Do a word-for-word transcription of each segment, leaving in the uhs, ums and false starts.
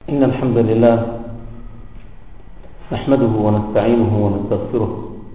إن الحمد لله نحمده ونستعينه ونستغفره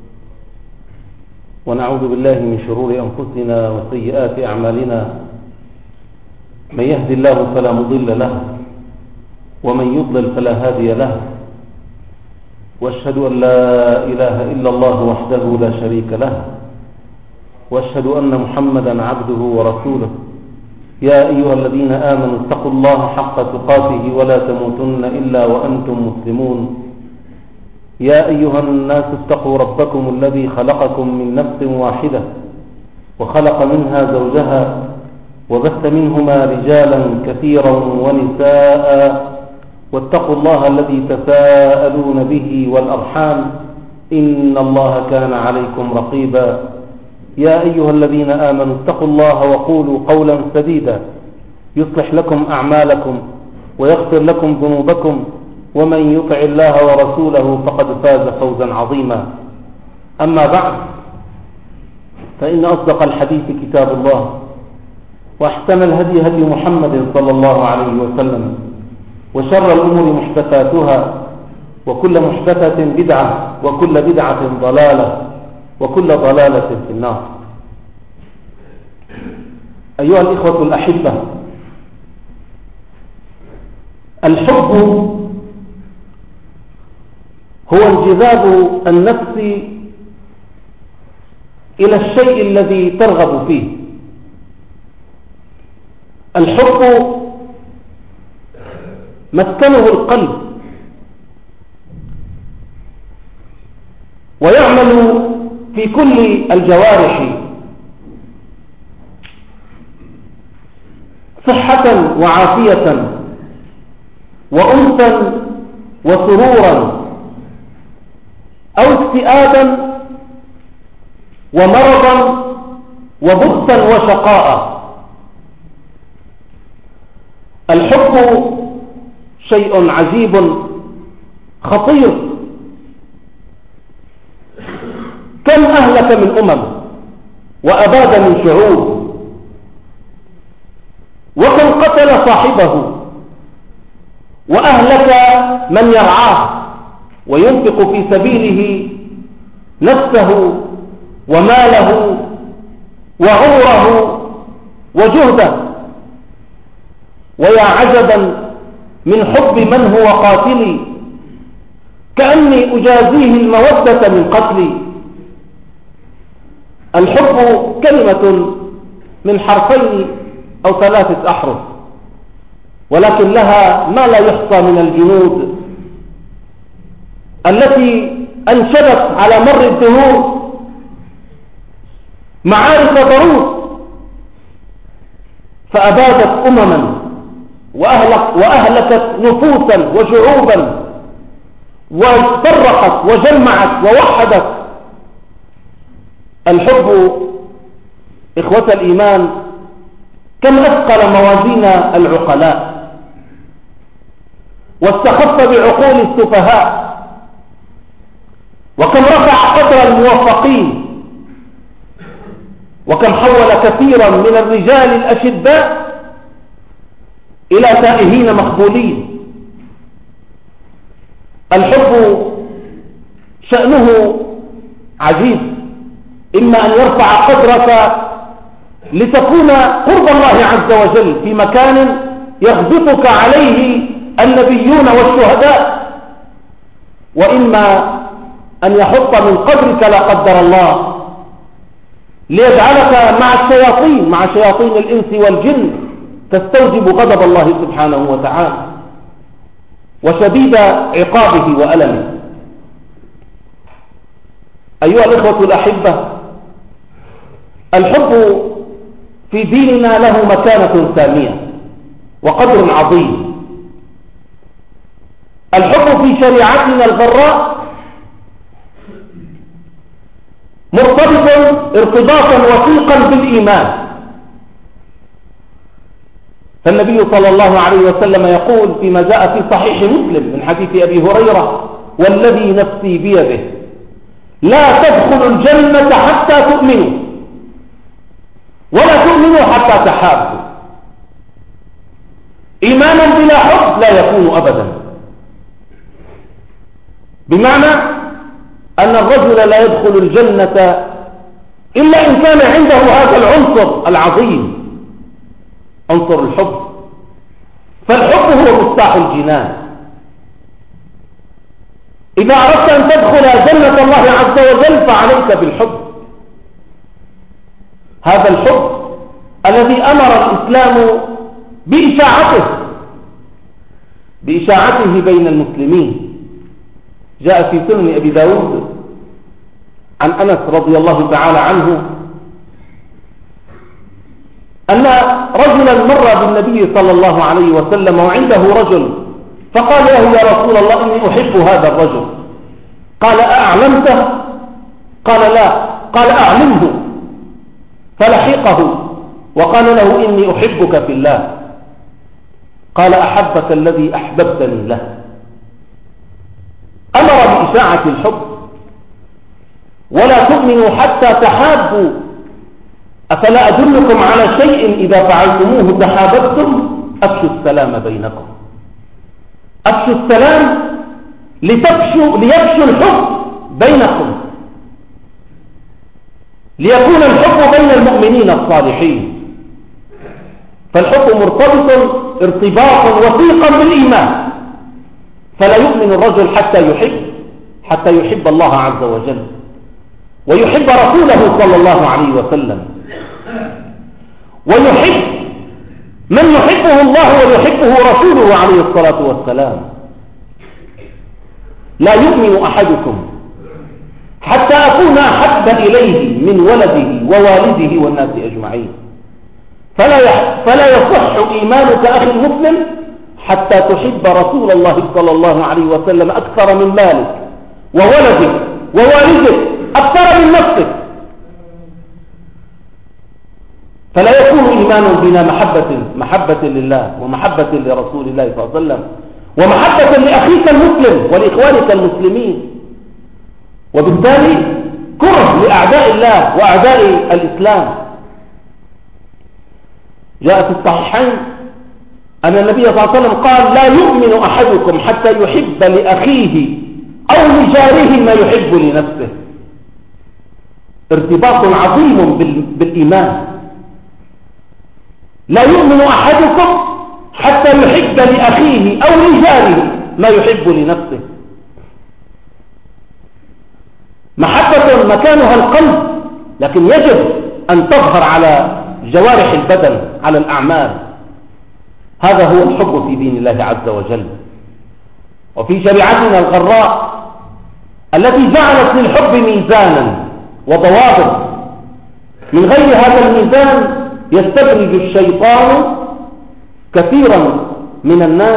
ونعوذ بالله من شرور أنفسنا وسيئات أعمالنا. من يهد الله فلا مضل له ومن يضلل فلا هادي له، وأشهد أن لا إله إلا الله وحده لا شريك له، وأشهد أن محمدا عبده ورسوله. يا أيها الذين آمنوا اتقوا الله حق تقاته ولا تموتن إلا وأنتم مسلمون. يا أيها الناس اتقوا ربكم الذي خلقكم من نفس واحدة وخلق منها زوجها وبث منهما رجالا كثيرا ونساء، واتقوا الله الذي تساءلون به والأرحام إن الله كان عليكم رقيبا. يا أيها الذين آمنوا اتقوا الله وقولوا قولا سديدا يصلح لكم أعمالكم ويغفر لكم ذنوبكم، ومن يطع الله ورسوله فقد فاز فوزا عظيما. أما بعد، فإن أصدق الحديث كتاب الله، وأحسن الهدي هدي محمد صلى الله عليه وسلم، وشر الأمور محدثاتها، وكل محدثة بدعة، وكل بدعة ضلالة، وكل ضلالة في النار. أيها الإخوة الأحبة، الحب هو انجذاب النفس إلى الشيء الذي ترغب فيه. الحب مسكنه القلب، ويعمل في كل الجوارح صحة وعافية وأنسا وسرورا، أو اكتئابا ومرضا وبؤسا وشقاء. الحب شيء عجيب خطير، كم أهلك من أمم وأباد من شعوب، وكم قتل صاحبه وأهلك من يرعاه وينفق في سبيله نفسه وماله وعمره وجهده. ويا عجبا من حب من هو قاتلي، كأني أجازيه المودة من قتلي. الحب كلمة من حرفين أو ثلاثة أحرف، ولكن لها ما لا يحصى من الجنود التي أنشبت على مر الدهور معارك ضروس، فأبادت أمما وأهلك وأهلكت نفوسا وشعوبا، وفرقت وجمعت ووحدت. الحب إخوة الإيمان كم أثقل موازين العقلاء، واستخف بعقول السفهاء، وكم رفع قدر الموفقين، وكم حول كثيرا من الرجال الأشداء إلى تائهين مخبولين. الحب شأنه عجيب، إما أن يرفع قدرك لتكون قرب الله عز وجل في مكان يغبطك عليه النبيون والشهداء، وإما أن يحط من قدرك لا قدر الله ليجعلك مع الشياطين مع شياطين الإنس والجن تستوجب غضب الله سبحانه وتعالى وشديد عقابه وألمه. أيها الإخوة الأحبة، الحب في ديننا له مكانة سامية وقدر عظيم. الحب في شريعتنا الغراء مرتبط ارتباطا وثيقا بالإيمان. فالنبي صلى الله عليه وسلم يقول فيما جاء في صحيح مسلم من حديث أبي هريرة: والذي نفسي بيده لا تدخلوا الجنة حتى تؤمنوا ولا تؤمنوا حتى تحابوا. إيمانا بلا حب لا يكون أبدا، بمعنى أن الرجل لا يدخل الجنة إلا إن كان عنده هذا العنصر العظيم، عنصر الحب. فالحب هو مفتاح الجنان. إذا أردت أن تدخل جنة الله عز وجل فعليك بالحب، هذا الحب الذي أمر الإسلام بإشاعته بإشاعته بين المسلمين. جاء في سنن أبي داود عن أنس رضي الله تعالى عنه أن رجلا مر بالنبي صلى الله عليه وسلم وعنده رجل، فقال له يا رسول الله إني أحب هذا الرجل. قال أعلمته؟ قال لا. قال أعلمه. فلحقه وقال له إني أحبك في الله. قال أحبك الذي أحببتني له. أمر بإشاعة الحب. ولا تؤمنوا حتى تحابوا، أفلا أدلكم على شيء إذا فعلتموه تحاببتم؟ أفشوا السلام بينكم. أفشوا السلام لتفشوا ليفشوا الحب بينكم، ليكون الحب بين المؤمنين الصالحين. فالحب مرتبط ارتباطا وثيقا بالإيمان، فلا يؤمن الرجل حتى يحب حتى يحب الله عز وجل ويحب رسوله صلى الله عليه وسلم، ويحب من يحبه الله ويحبه رسوله عليه الصلاة والسلام. لا يؤمن أحدكم حتى أكون أحب إليه من ولده ووالده والناس أجمعين. فلا فلا يصح إيمانك أخي المسلم حتى تحب رسول الله صلى الله عليه وسلم أكثر من مالك وولدك ووالدك، أكثر من نفسك. فلا يكون إيمان بنا محبة محبة لله ومحبة لرسول الله صلى الله عليه وسلم ومحبة لأخيك المسلم ولإخوانك المسلمين، وبالتالي كره لأعداء الله وأعداء الإسلام. جاء في الصحيحين أن النبي صلى الله عليه وسلم قال لا يؤمن أحدكم حتى يحب لأخيه أو لجاره ما يحب لنفسه. ارتباط عظيم بالإيمان. لا يؤمن أحدكم حتى يحب لأخيه أو لجاره ما يحب لنفسه. محبة مكانها القلب، لكن يجب أن تظهر على جوارح البدن، على الأعمال. هذا هو الحب في دين الله عز وجل وفي شريعتنا الغراء التي جعلت للحب ميزانا وضوابط. من غير هذا الميزان يستدرج الشيطان كثيرا من الناس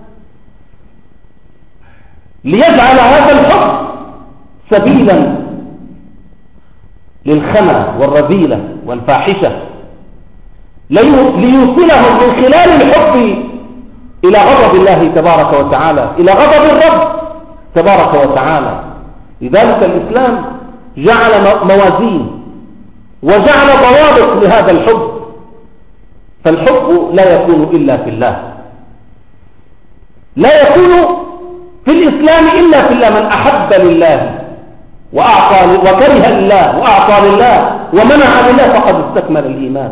ليجعل هذا الحب سبيلا للخنا والرذيلة والفاحشة، ليوصلهم من خلال الحب إلى غضب الله تبارك وتعالى، إلى غضب الرب تبارك وتعالى. لذلك الإسلام جعل موازين وجعل ضوابط لهذا الحب. فالحب لا يكون إلا في الله، لا يكون في الإسلام إلا في الله. من أحب لله وأعطى وكره لله وأعطى لله ومنع لله فقد استكمل الإيمان.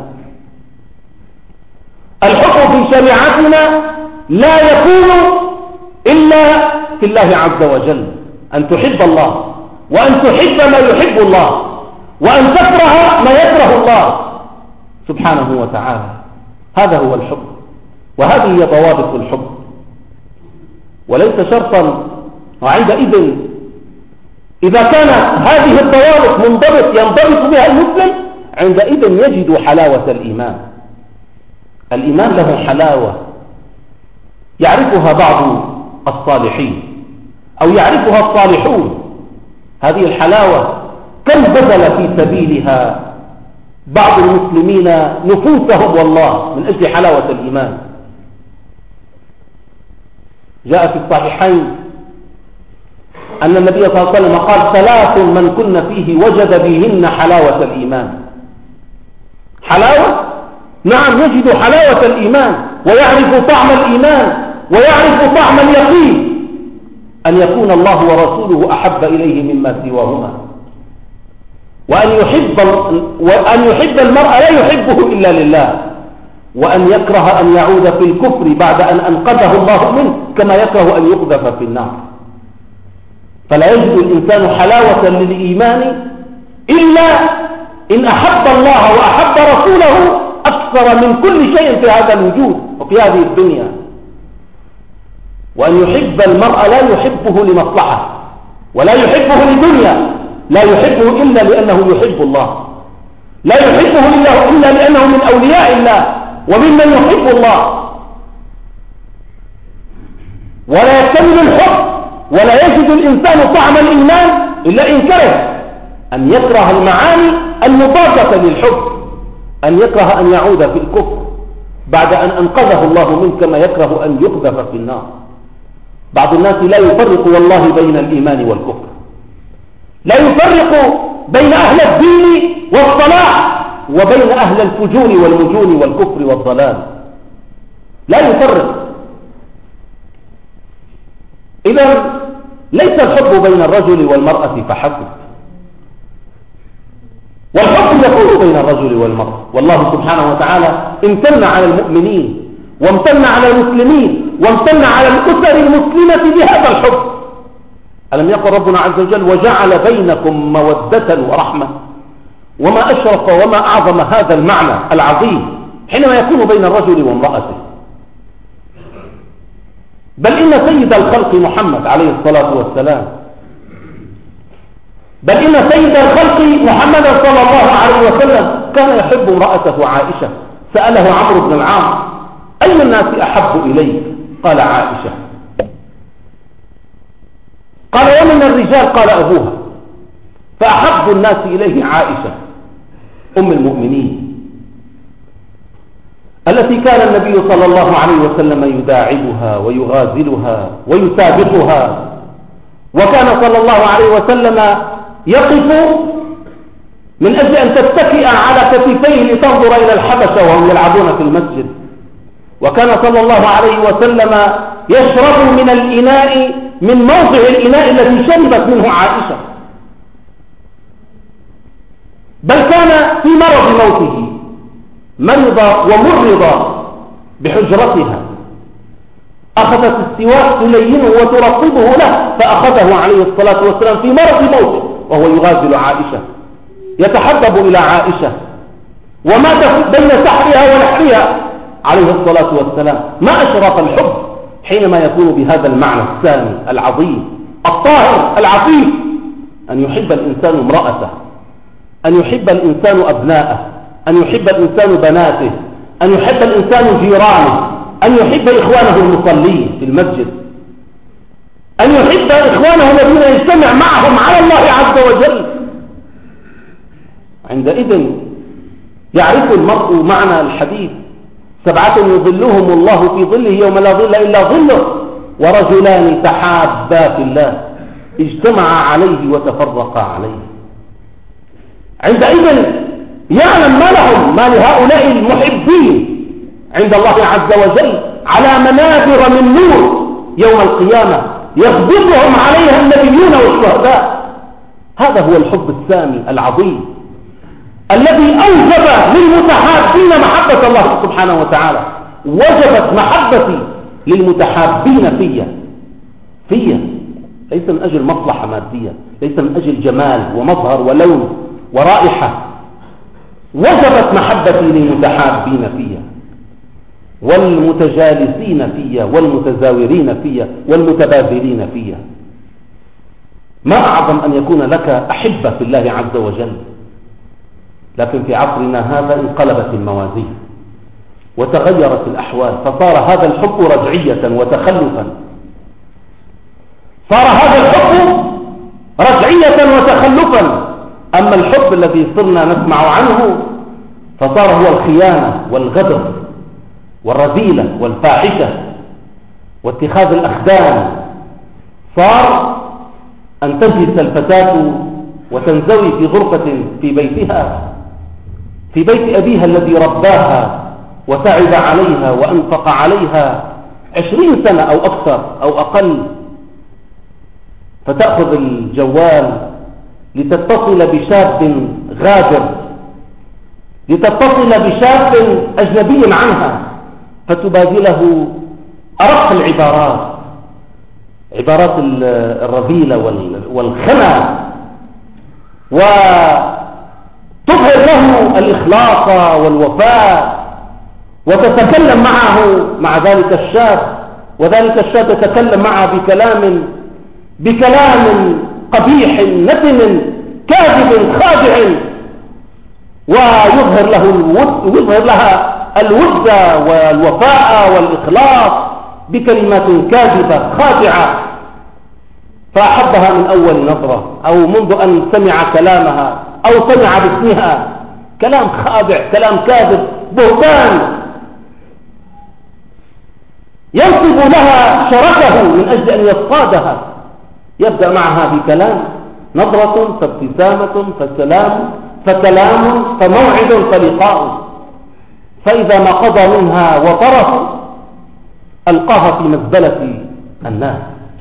الحب في شريعتنا لا يكون إلا في الله عز وجل، أن تحب الله وأن تحب ما يحب الله وأن تكره ما يكره الله سبحانه وتعالى. هذا هو الحب، وهذه هي ضوابط الحب، وليس شرطا. وعندئذ إذا كانت هذه الضوابط منضبط ينضبط بها المسلم، عندئذ يجد حلاوة الإيمان. الإيمان له حلاوة يعرفها بعض الصالحين أو يعرفها الصالحون. هذه الحلاوة كم بذل في سبيلها بعض المسلمين نفوسهم والله من أجل حلاوة الإيمان. جاء في الصحيحين أن النبي صلى الله عليه وسلم قال ثلاث من كن فيه وجد بهن حلاوة الإيمان. حلاوة؟ نعم، يجد حلاوة الإيمان. ويعرف طعم الإيمان ويعرف طعم اليقين أن يكون الله ورسوله أحب إليه مما سواهما، وأن يحب, وأن يحب المرء لا يحبه إلا لله، وأن يكره أن يعود في الكفر بعد أن أنقذه الله منه كما يكره أن يقذف في النار. فلا يجد الإنسان حلاوة للإيمان إلا إن أحب الله وأحب رسوله أكثر من كل شيء في هذا الوجود وفي هذه الدنيا. وأن يحب المرء لا يحبه لمصلحة ولا يحبه لدنيا، لا يحبه إلا لأنه يحب الله، لا يحبه إلا لأنه من أولياء الله وممن يحب الله. ولا يكتمل الحب ولا يجد الإنسان طعم الإيمان إلا إن كره أن يكره المعاني المضادة للحب، أن يكره أن يعود في الكفر بعد أن أنقذه الله منه كما يكره أن يقذف في النار. بعض الناس لا يفرق والله بين الإيمان والكفر، لا يفرق بين أهل الدين والصلاح وبين أهل الفجور والمجون والكفر والضلال، لا يفرق. إذن ليس الحب بين الرجل والمرأة فحسب، والحب يكون بين الرجل والمرأة. والله سبحانه وتعالى امتن على المؤمنين وامتن على المسلمين وامتن على الأسر المسلمة بهذا الحب. ألم يقل ربنا عز وجل وجعل بينكم مودة ورحمة؟ وما أشرف وما أعظم هذا المعنى العظيم حينما يكون بين الرجل وامرأته. بل إن سيد الخلق محمد عليه الصلاة والسلام بل إن سيد الخلق محمد صلى الله عليه وسلم كان يحب امرأته عائشة. سأله عمرو بن العاص أي الناس أحب إليك؟ قال عائشة. قال ومن الرجال؟ قال أبوها. فأحب الناس إليه عائشة أم المؤمنين التي كان النبي صلى الله عليه وسلم يداعبها ويغازلها ويسابقها، وكان صلى الله عليه وسلم يقف من أجل أن تتكئ على كتفيه لتنظر إلى الحبشة وهم يلعبون في المسجد، وكان صلى الله عليه وسلم يشرب من الإناء من موضع الإناء الذي شربت منه عائشة. بل كان في مرض موته مرض ومرض بحجرتها، أخذت السواك تلينه وترطبه له، فأخذه عليه الصلاة والسلام في مرض موته وهو يغازل عائشة يتحبب إلى عائشة، ومات بين سحرها ونحرها عليه الصلاة والسلام. ما أشرف الحب حينما يكون بهذا المعنى السامي العظيم الطاهر العفيف، أن يحب الإنسان امرأته، أن يحب الإنسان أبناءه، أن يحب الإنسان بناته، أن يحب الإنسان جيرانه، أن يحب إخوانه المصلين في المسجد، أن يحب إخوانه الذين يجتمع معهم على الله عز وجل. عندئذ يعرف المرء معنى الحديث سبعة يظلهم الله في ظله يوم لا ظل إلا ظله، ورجلان تحابا في الله اجتمعا عليه وتفرقا عليه. عندئذ يعلم ما لهم ما لهؤلاء المحبين عند الله عز وجل على منابر من نور يوم القيامة يغبطهم عليها النبيون والشهداء. هذا هو الحب السامي العظيم الذي أوجب للمتحابين محبة الله سبحانه وتعالى. وجبت محبتي للمتحابين فيا فيا ليس من أجل مصلحة مادية، ليس من أجل جمال ومظهر ولون ورائحة. وجبت محبتي للمتحابين فيا والمتجالسين فيا والمتزاورين فيا والمتبادلين فيا. ما أعظم أن يكون لك أحبة في الله عز وجل. لكن في عصرنا هذا انقلبت الموازين وتغيرت الأحوال، فصار هذا الحب رجعية وتخلفا، صار هذا الحب رجعية وتخلفا. أما الحب الذي صرنا نسمع عنه فصار هو الخيانة والغدر والرذيلة والفاحشة واتخاذ الأخدان. صار أن تجلس الفتاة وتنزوي في غرفة في بيتها، في بيت أبيها الذي رباها وتعب عليها وأنفق عليها عشرين سنة أو أكثر أو أقل، فتأخذ الجوال لتتصل بشاب غادر، لتتصل بشاب أجنبي عنها، فتبادله أرق العبارات، عبارات الرذيلة والخنا، وتظهر له الإخلاص والوفاء، وتتكلم معه مع ذلك الشاب، وذلك الشاب يتكلم معه بكلام بكلام قبيح نتن كاذب خادع، ويظهر له الود ويظهر لها الود والوفاء والإخلاص بكلمات كاذبة خادعة، فأحبها من أول نظرة أو منذ أن سمع كلامها أو سمع باسمها. كلام خادع، كلام كاذب، بهتان، ينصب لها شرفه من أجل أن يصطادها. يبدأ معها بكلام، نظرة فابتسامة فسلام فكلام فموعد فلقاء، فإذا ما قضى منها وطرف ألقاها في مزبلة الناس،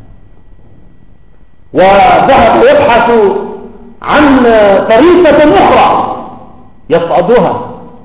وذهب يبحث عن طريقة أخرى يصعدها،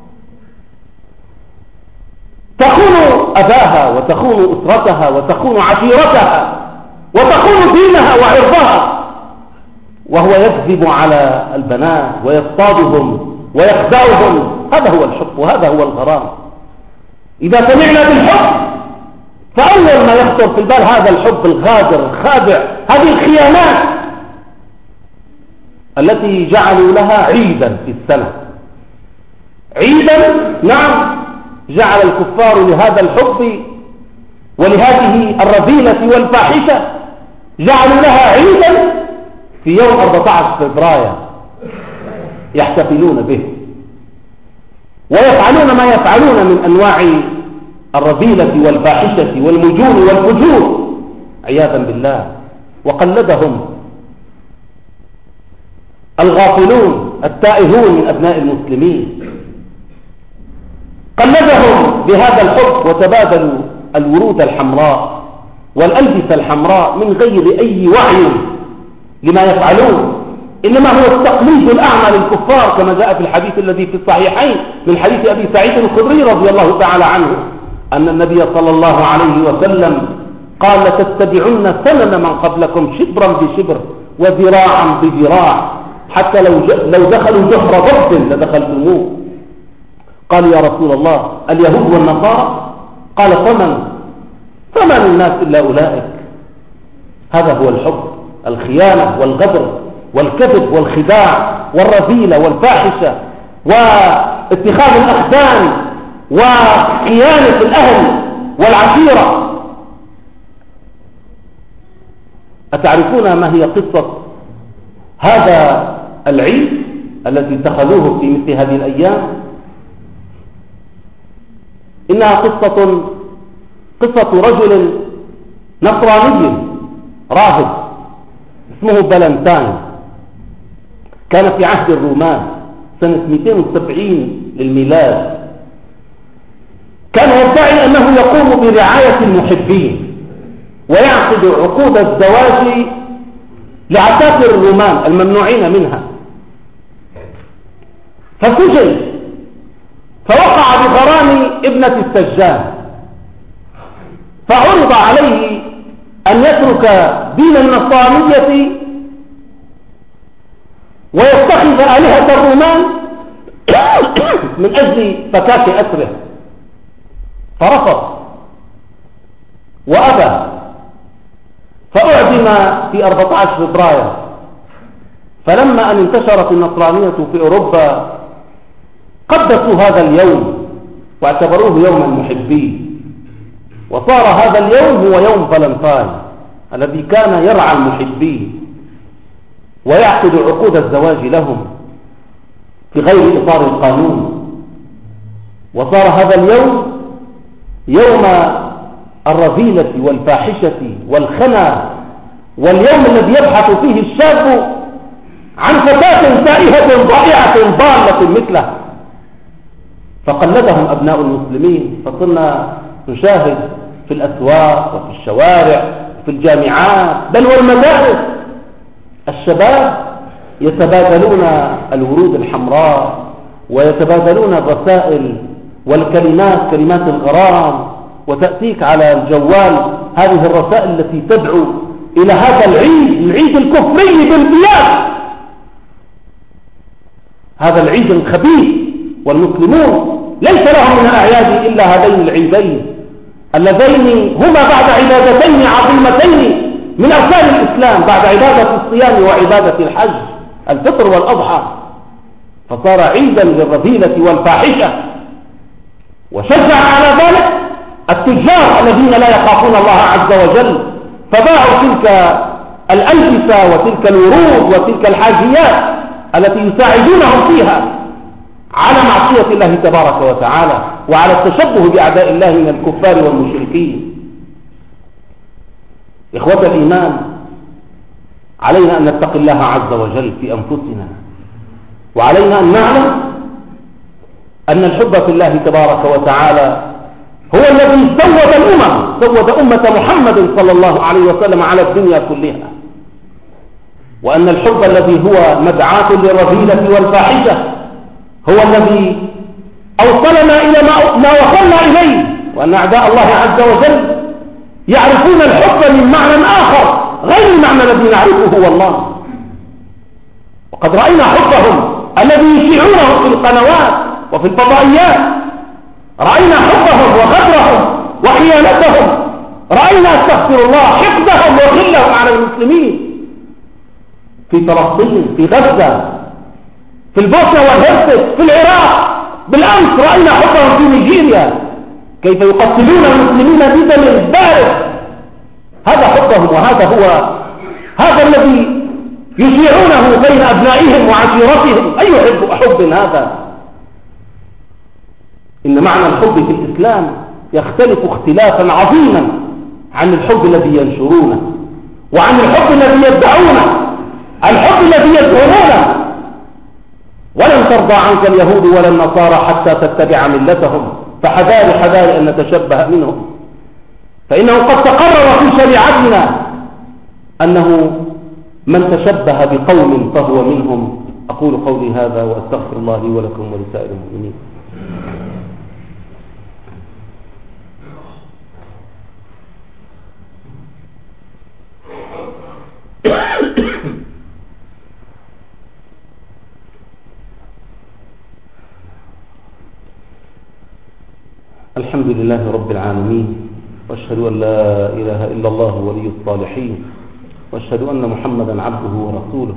تخون أباها وتخون أسرتها وتخون عشيرتها وتخون دينها وعرضها، وهو يكذب على البنات ويصطادهم ويخدعهم. هذا هو الحب وهذا هو الغرام. إذا سمعنا بالحب فأول ما يخطر في البال هذا الحب الغادر الخادع، هذه الخيانات التي جعلوا لها عيدا في السنة. عيدا، نعم، جعل الكفار لهذا الحب ولهذه الرذيلة والفاحشة جعلوا لها عيدا في يوم أربعة عشر فبراير يحتفلون به، ويفعلون ما يفعلون من أنواع الرذيلة والفاحشة والمجون والفجور عياذا بالله. وقلدهم الغافلون التائهون من أبناء المسلمين، قلدهم بهذا الحب، وتبادلوا الورود الحمراء والألبسة الحمراء من غير أي وعي لما يفعلون، إنما هو التقليد الأعمى للكفار، كما جاء في الحديث الذي في الصحيحين من حديث أبي سعيد الخدري رضي الله تعالى عنه أن النبي صلى الله عليه وسلم قال: لتتبعن سنن من قبلكم شبرا بشبر وذراعا بذراع حتى لو لو دخلوا جحر ضب لدخلتموه. قال: يا رسول الله اليهود والنصارى؟ قال: فمن فمن الناس إلا أولئك. هذا هو الحب، الخيانة والغدر والكذب والخداع والرذيلة والفاحشة واتخاذ الأخدان وخيانة الأهل والعشيرة. أتعرفون ما هي قصة هذا العيد الذي اتخذوه في مثل هذه الأيام؟ إنها قصة قصة رجل نصراني راهب اسمه بلنتاين، كان في عهد الرومان سنة مئتين وسبعين للميلاد. كان يدعي أنه يقوم برعاية المحبين ويعقد عقود الزواج لعساكر الرومان الممنوعين منها، فسجن، فوقع بغرام ابنة السجان، فعرض عليه أن يترك دين النصرانية ويتخذ آلهة الرومان من أجل فكاك أسره، فرفض وأبى، فأعدم في أربعة عشر فبراير. فلما أن انتشرت النصرانية في أوروبا قدسوا هذا اليوم واعتبروه يوم المحبين، وصار هذا اليوم هو يوم فالنتاين الذي كان يرعى المحبين ويعقد عقود الزواج لهم في غير إطار القانون. وصار هذا اليوم يوم الرذيلة والفاحشة والخنا، واليوم الذي يبحث فيه الشاب عن فتاة تائهة ضائعة ضالة مثله. فقلدهم أبناء المسلمين، فصرنا نشاهد في الأسواق وفي الشوارع وفي الجامعات بل والمدارس الشباب يتبادلون الورود الحمراء ويتبادلون الرسائل والكلمات، كلمات الغرام، وتأتيك على الجوال هذه الرسائل التي تدعو إلى هذا العيد، العيد الكفري بالبيات، هذا العيد الخبيث. والمسلمون ليس لهم من الأعياد إلا هذين العيدين اللذين هما بعد عبادتين عظيمتين من أركان الإسلام، بعد عبادة الصيام وعبادة الحج، الفطر والأضحى، فصار عيدا للرذيلة والفاحشة. وشجع على ذلك التجار الذين لا يخافون الله عز وجل، فباعوا تلك الألبسة وتلك الورود وتلك الحاجيات التي يساعدونهم فيها على معصية الله تبارك وتعالى وعلى التشبه بأعداء الله من الكفار والمشركين. إخوة الإيمان، علينا أن نتقي الله عز وجل في أنفسنا، وعلينا أن نعلم أن الحب في الله تبارك وتعالى هو الذي سود الأمم، سود أمة محمد صلى الله عليه وسلم على الدنيا كلها، وأن الحب الذي هو مدعاة للرذيلة والفاحشة هو الذي أوصلنا إلى ما وصلنا إليه، وأن أعداء الله عز وجل يعرفون الحب من معنى آخر غير المعنى الذي نعرفه والله. وقد رأينا حبهم الذي يشيعونه في القنوات وفي الفضائيات، رأينا حبهم وغدرهم وخيانتهم، رأينا استغفر الله حقدهم وغلهم على المسلمين في فلسطين، في غزة، في البوسنة والهرسك، في العراق. بالأمس رأينا حبهم في نيجيريا، كيف يقتلون المسلمين بدم بارد. هذا حبهم، وهذا هو هذا الذي يشيعونه بين أبنائهم وعشيرتهم. أي حب أحب هذا؟ إن معنى الحب في الإسلام يختلف اختلافا عظيما عن الحب الذي ينشرونه وعن الحب الذي يدعونه، الحب الذي يزعمونه. ولن ترضى عنك اليهود ولا النصارى حتى تتبع ملتهم، فحذار حذار أن نتشبه منهم، فإنه قد تقرر في شريعتنا أنه من تشبه بقوم فهو منهم. أقول قولي هذا وأستغفر الله لي ولكم ولسائر المؤمنين. الحمد لله رب العالمين، واشهد أن لا إله إلا الله ولي الصالحين، واشهد أن محمدا عبده ورسوله.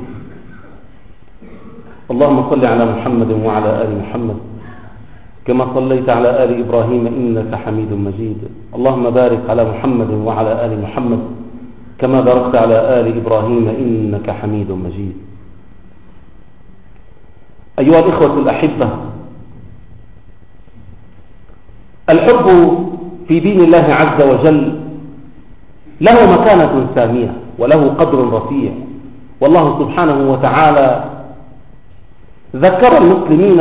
اللهم صل على محمد وعلى آل محمد كما صليت على آل إبراهيم إنك حميد مجيد. اللهم بارك على محمد وعلى آل محمد كما باركت على آل إبراهيم إنك حميد مجيد. أيها الإخوة الأحبة، الحب في دين الله عز وجل له مكانة سامية وله قدر رفيع، والله سبحانه وتعالى ذكر المسلمين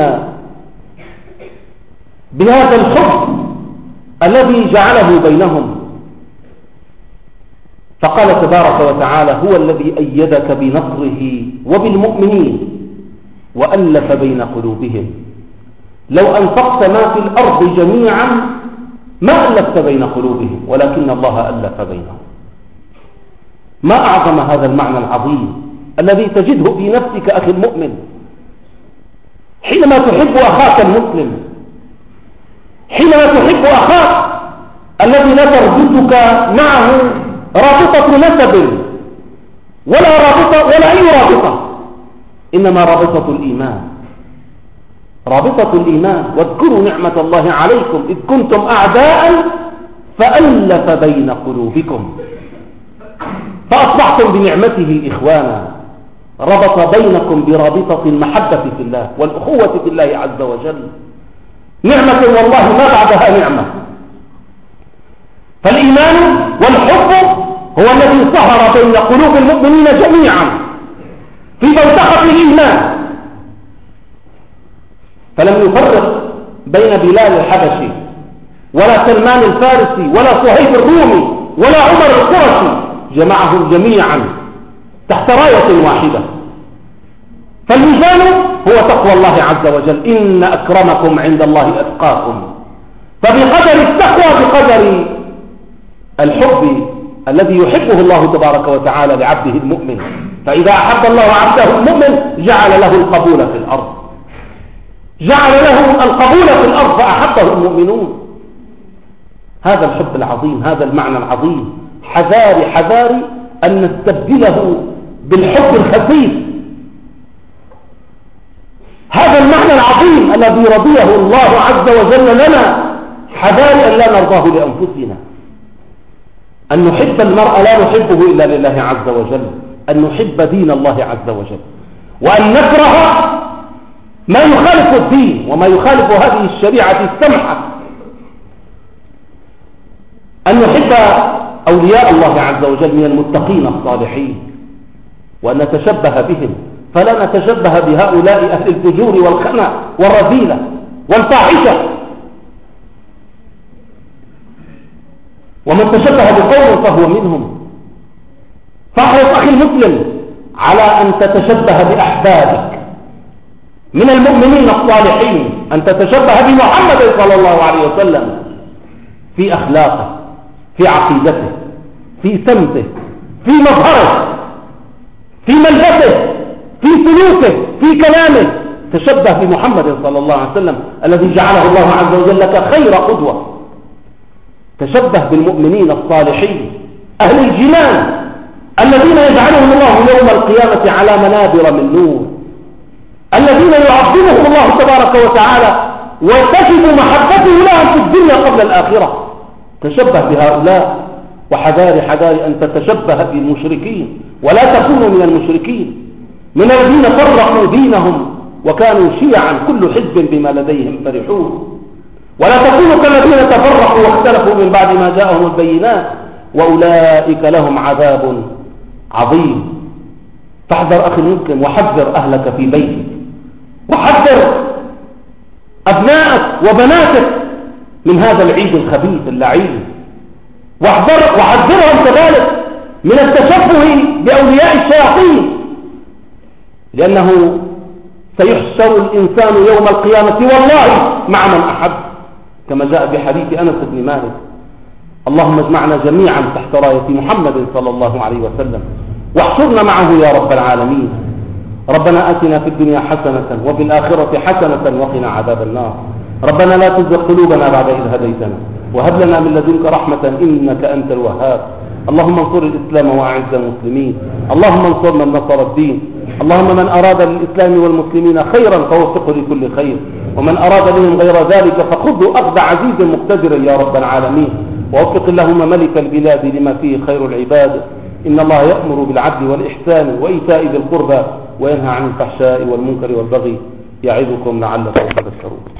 بهذا الحب الذي جعله بينهم، فقال تبارك وتعالى: هو الذي أيدك بنصره وبالمؤمنين وألف بين قلوبهم لو أنفقت ما في الأرض جميعا ما ألفت بين قلوبهم ولكن الله ألف بينهم. ما أعظم هذا المعنى العظيم الذي تجده في نفسك أخي المؤمن حينما تحب أخاك المسلم، حينما تحب أخاك الذي لا تربطك معه رابطة نسب ولا رابطة ولا أي رابطة، إنما رابطة الإيمان، رابطة الإيمان. واذكروا نعمة الله عليكم إذ كنتم أعداء فألف بين قلوبكم فأصبحتم بنعمته إخوانا. ربط بينكم برابطة المحبة في الله والأخوة في الله عز وجل، نعمة والله ما بعدها نعمة. فالإيمان والحب هو الذي صهر بين قلوب المؤمنين جميعا في بوتقة الإيمان، فلم يفرق بين بلال الحبشي ولا سلمان الفارسي ولا صهيب الرومي ولا عمر القرشي، جمعهم جميعا تحت راية واحدة. فالميزان هو تقوى الله عز وجل، إن أكرمكم عند الله أتقاكم. فبقدر التقوى بقدر الحب الذي يحبه الله تبارك وتعالى لعبده المؤمن. فإذا أحب الله عبده المؤمن جعل له القبول في الأرض، جعل له القبول في الأرض فأحبه المؤمنون. هذا الحب العظيم، هذا المعنى العظيم، حذاري حذاري أن نستبدله بالحب الخفيف. هذا المعنى العظيم الذي رضيه الله عز وجل لنا، حذاري أن لا نرضاه لأنفسنا. أن نحب المرء لا نحبه إلا لله عز وجل، أن نحب دين الله عز وجل، وأن نكره ما يخالف الدين وما يخالف هذه الشريعة السمحة، أن نحب أولياء الله عز وجل من المتقين الصالحين وأن نتشبه بهم، فلا نتشبه بهؤلاء أهل الفجور والخنا والرذيلة والفاحشة. ومن تشبه بقوم فهو منهم. فاحرص أخي المسلم على أن تتشبه بأحبابك من المؤمنين الصالحين، أن تتشبه بمحمد صلى الله عليه وسلم في أخلاقه، في عقيدته، في سمته، في مظهره، في ملبسه، في سلوكه، في كلامه. تشبه بمحمد صلى الله عليه وسلم الذي جعله الله عز وجل لك خير قدوة. تشبه بالمؤمنين الصالحين أهل الجنان الذين يجعلهم الله يوم القيامة على منابر من نور، الذين يعظمهم الله تبارك وتعالى وتجب محبته لهم في الدنيا قبل الآخرة. تشبه بهؤلاء، وحذار حذار أن تتشبه بالمشركين ولا تكونوا من المشركين، من الذين فرقوا دينهم وكانوا شيعا كل حزب بما لديهم فرحون. ولا تكونوا كالذين تفرقوا واختلفوا من بعد ما جاءهم البينات وأولئك لهم عذاب عظيم. فاحذر أخي المسلم، وحذر أهلك في بيتك، وحذر أبنائك وبناتك من هذا العيد الخبيث اللعين، واحذر وحذرهم كذلك من التشبه بأولياء الشياطين، لأنه سيحشر الإنسان يوم القيامة والله مع من أحب، كما جاء في حديث أنس بن مالك: اللهم اجمعنا جميعا تحت راية محمد صلى الله عليه وسلم واحشرنا معه يا رب العالمين. ربنا آتنا في الدنيا حسنة وفي الآخرة حسنة وقنا عذاب النار. ربنا لا تزغ قلوبنا بعد إذ هديتنا وهب لنا من لدنك رحمة إنك أنت الوهاب. اللهم انصر الإسلام وأعز المسلمين، اللهم انصر من نصر الدين، اللهم من أراد للإسلام والمسلمين خيرا فوفقه لكل خير، ومن أراد بهم غير ذلك فخذه أخذ عزيز مقتدر يا رب العالمين. ووفق اللهم ملك البلاد لما فيه خير العباد. إن الله يأمر بالعدل والإحسان وإيتاء ذي القربى وينهى عن الفحشاء والمنكر والبغي، يعظكم لعلكم تذكرون.